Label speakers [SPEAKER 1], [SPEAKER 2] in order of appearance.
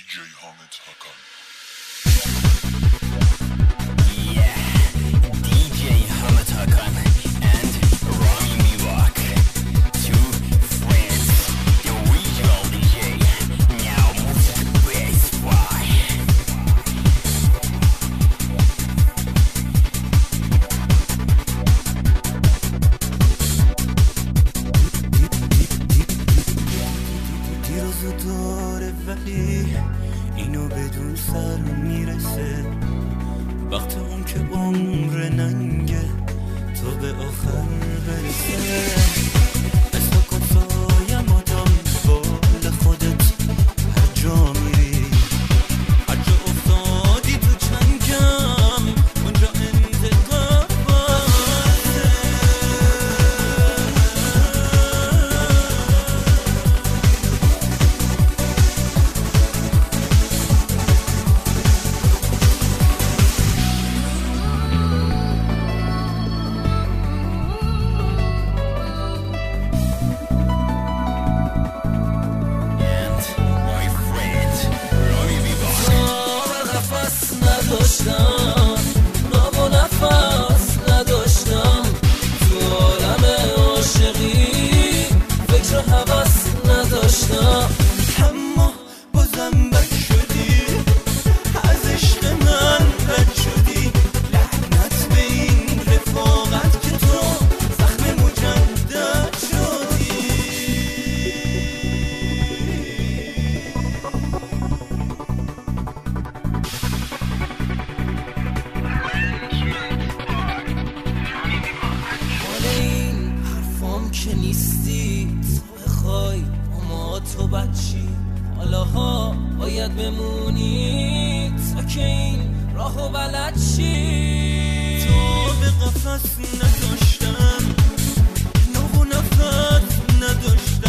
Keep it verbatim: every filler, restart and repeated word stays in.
[SPEAKER 1] جی حامد حاکان.
[SPEAKER 2] Yeah, دی جی Hamid Hakan and Rami Milak, two friends, the original دی جی, now music based by
[SPEAKER 3] دیروز داره ولی اینو بدون سر میرسه، وقت اون که عمر ننگه تا به آخر برسه. استا کن سایم و دنبال خودت هر جا میری، هر جا افتادی تو چنگم اونجا انتقام بازه. نداشتم نام و نفس نداشتم تو عالم عاشقی، فکر و حوث نداشتم، اما بازم بد شدی، از عشق من بد شدی. لعنت به این رفاقت که تو زخم مجدد شدی. که نیستی تو بخوای اما تو بچی، حالا ها باید بمونی تا که این راهو بلد چی. تو به قفص نداشتم، نو و نفس نداشتم،